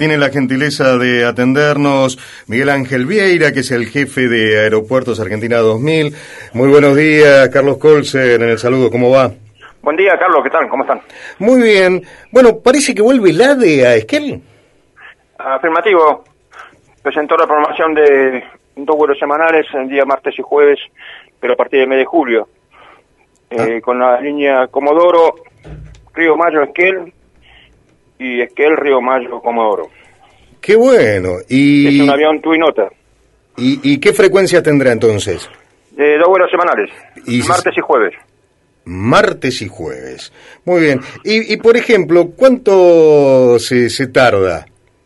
tiene la gentileza de atendernos Miguel Ángel Vieira, que es el jefe de Aeropuertos Argentina 2000. Muy buenos días, Carlos Colser, en el saludo, ¿cómo va? Buen día, Carlos, ¿qué tal? ¿Cómo están? Muy bien. Bueno, parece que vuelve el ADE a Esquel. Afirmativo. Presentó la programación de 2 vuelos semanales el día martes y jueves, pero a partir del mes de julio. Con la línea Comodoro, Río Mayo, Esquel, y Esquel, Río Mayo, Comodoro. Qué bueno. Es un avión Twinota. ¿Y qué frecuencia tendrá entonces? 2 vuelos semanales, martes y jueves. Martes y jueves. Muy bien. Y por ejemplo, ¿cuánto se tarda?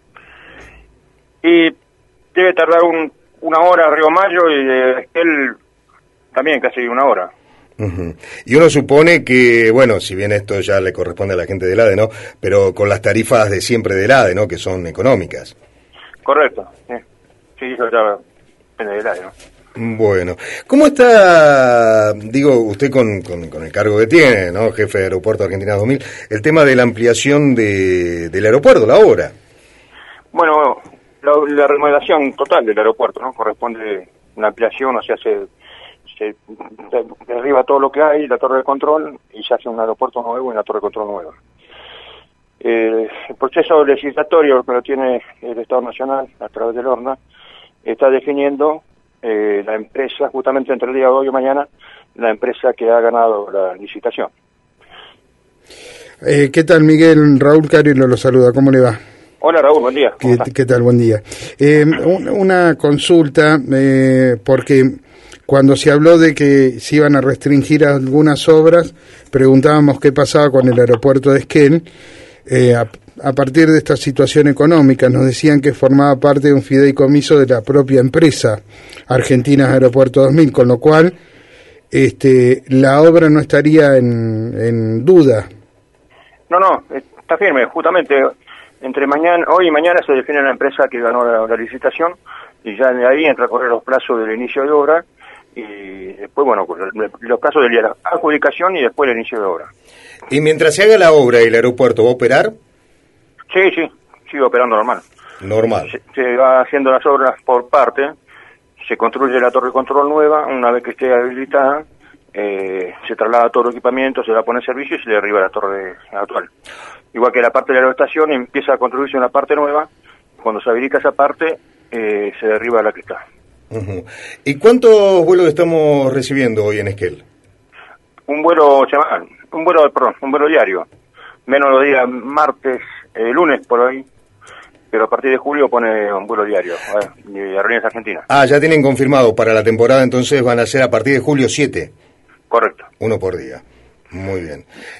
Y debe tardar una hora Río Mayo y Esquel también casi una hora. Uh-huh. Y uno supone que, bueno, si bien esto ya le corresponde a la gente del ADE, ¿no? Pero con las tarifas de siempre del ADE, ¿no? Que son económicas. Correcto. Sí, eso ya depende del ADE, ¿no? Bueno, ¿cómo está, digo, usted con el cargo que tiene, ¿no? Jefe de Aeropuerto Argentina 2000, el tema de la ampliación del aeropuerto, la obra? Bueno, la remodelación total del aeropuerto, ¿no? Corresponde una ampliación, o sea, se derriba todo lo que hay, la torre de control, y se hace un aeropuerto nuevo y una torre de control nueva. El proceso legislatorio que lo tiene el Estado Nacional a través del ORNA está definiendo la empresa, justamente entre el día de hoy y mañana, la empresa que ha ganado la licitación. ¿Qué tal, Miguel? Raúl Carilo lo saluda, ¿cómo le va? Hola, Raúl, buen día. ¿Qué tal? Buen día. Una consulta, porque cuando se habló de que se iban a restringir algunas obras, preguntábamos qué pasaba con el aeropuerto de Esquel. A partir de esta situación económica, nos decían que formaba parte de un fideicomiso de la propia empresa Argentina Aeropuerto 2000, con lo cual la obra no estaría en duda. No, está firme. Justamente entre hoy y mañana se define la empresa que ganó la licitación, y ya de ahí entra a correr los plazos del inicio de obra, y después, bueno, los plazos de la adjudicación y después el inicio de obra. ¿Y mientras se haga la obra, el aeropuerto va a operar? Sí, sigue operando normal. Normal. Se va haciendo las obras por parte, se construye la torre de control nueva, una vez que esté habilitada, se traslada todo el equipamiento, se va a poner en servicio y se derriba la torre actual. Igual que la parte de la aeroestación, empieza a construirse una parte nueva, cuando se habilita esa parte, se derriba la que está. Uh-huh. ¿Y cuántos vuelos estamos recibiendo hoy en Esquel? Un vuelo diario, menos los días martes, lunes por ahí, pero a partir de julio pone un vuelo diario de Aerolíneas Argentinas. Ya tienen confirmado para la temporada, entonces van a ser a partir de julio 7. Correcto. Uno por día. Muy bien.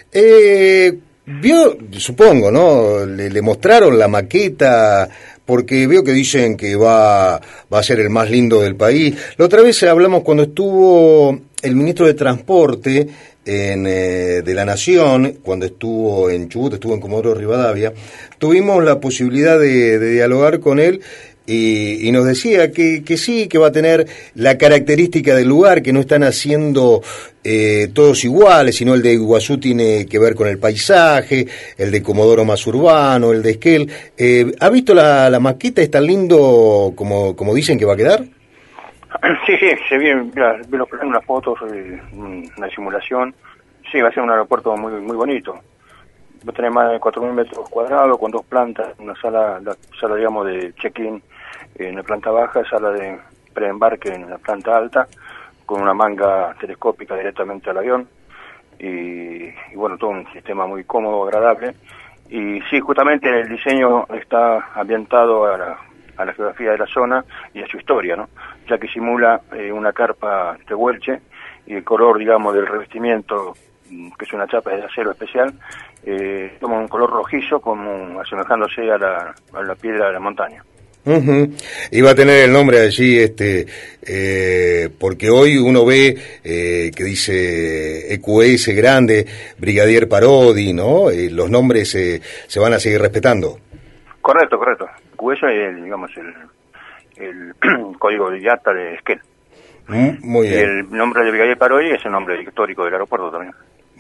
Vio, supongo, ¿no? Le mostraron la maqueta, porque veo que dicen que va a ser el más lindo del país. La otra vez hablamos cuando estuvo el ministro de Transporte de la Nación, cuando estuvo en Chubut, estuvo en Comodoro Rivadavia, tuvimos la posibilidad de dialogar con él y nos decía que sí, que va a tener la característica del lugar, que no están haciendo todos iguales, sino el de Iguazú tiene que ver con el paisaje, el de Comodoro más urbano, el de Esquel. ¿Ha visto la maqueta? ¿Es tan lindo como dicen que va a quedar? Sí, se vi unas fotos, una simulación. Sí, va a ser un aeropuerto muy muy bonito. Va a tener más de 4.000 metros cuadrados, con 2 plantas, la sala digamos de check-in en la planta baja, sala de preembarque en la planta alta, con una manga telescópica directamente al avión, y bueno, todo un sistema muy cómodo, agradable. Y sí, justamente el diseño está ambientado a la geografía de la zona y a su historia, ¿no? Ya que simula una carpa tehuelche, y el color, digamos, del revestimiento, que es una chapa de acero especial, toma un color rojizo, como asemejándose a la piedra de la montaña. Uh-huh. Y va a tener el nombre allí, porque hoy uno ve que dice EQS grande, Brigadier Parodi, ¿no? Los nombres se van a seguir respetando. Correcto. EQS es, digamos, el código de IATA de Esquel. Muy bien. El nombre de Brigadier Parodi es el nombre histórico del aeropuerto también.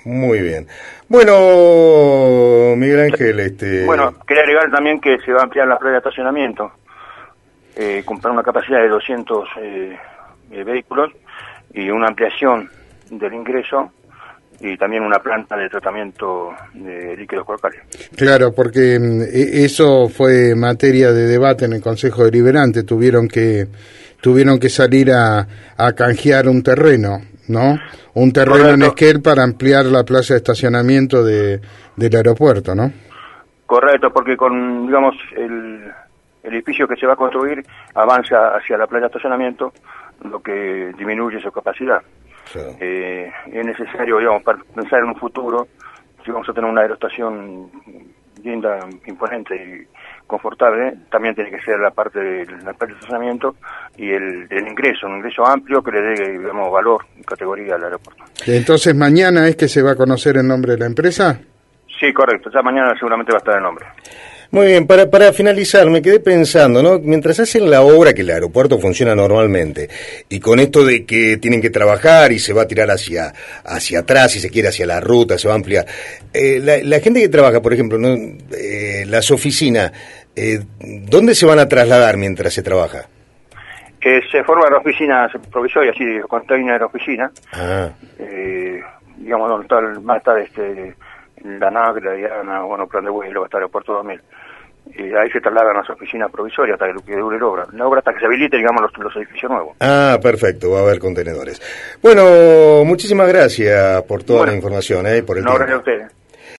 Muy bien. Bueno, Miguel Ángel, Bueno, quería agregar también que se va a ampliar la playa de estacionamiento, comprar una capacidad de 200 vehículos y una ampliación del ingreso y también una planta de tratamiento de líquidos corporales. Claro, porque eso fue materia de debate en el Consejo Deliberante, tuvieron que salir a canjear un terreno, ¿no? Un terreno Correcto. en Esquel para ampliar la plaza de estacionamiento del aeropuerto, ¿no? Correcto, porque con, digamos, el edificio que se va a construir avanza hacia la playa de estacionamiento, lo que disminuye su capacidad. Claro. Es necesario, digamos, para pensar en un futuro, si vamos a tener una aeroestación linda, imponente y confortable, también tiene que ser la parte del estacionamiento y el ingreso, un ingreso amplio que le dé, digamos, valor y categoría al aeropuerto. Entonces, ¿mañana es que se va a conocer el nombre de la empresa? Sí, correcto, ya mañana seguramente va a estar el nombre. Muy bien, para finalizar, me quedé pensando, ¿no? Mientras hacen la obra, que el aeropuerto funciona normalmente, y con esto de que tienen que trabajar y se va a tirar hacia atrás, si se quiere, hacia la ruta, se va a ampliar. La gente que trabaja, por ejemplo, ¿no? Las oficinas, ¿dónde se van a trasladar mientras se trabaja? Se forman oficinas provisorias, así, container de oficina, digamos, donde está va a estar la NAC, la Diana, bueno, Plan de Vuelo, va a estar el Aeropuerto 2000. Ahí se trasladan a las oficinas provisorias hasta que dure la obra hasta que se habilite, digamos, los edificios nuevos. Ah, perfecto, va a haber contenedores. Bueno, muchísimas gracias por toda la información, por el tiempo. Gracias a ustedes.